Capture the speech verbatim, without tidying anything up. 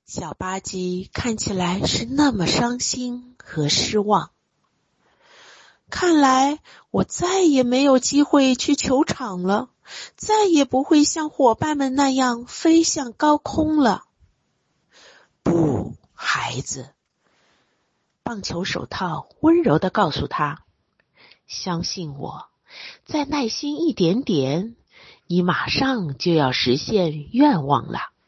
小巴基看起来是那么伤心和失望。看来我再也没有机会去球场了，再也不会像伙伴们那样飞向高空了。不，孩子，棒球手套温柔地告诉他，相信我，再耐心一点点，你马上就要实现愿望了。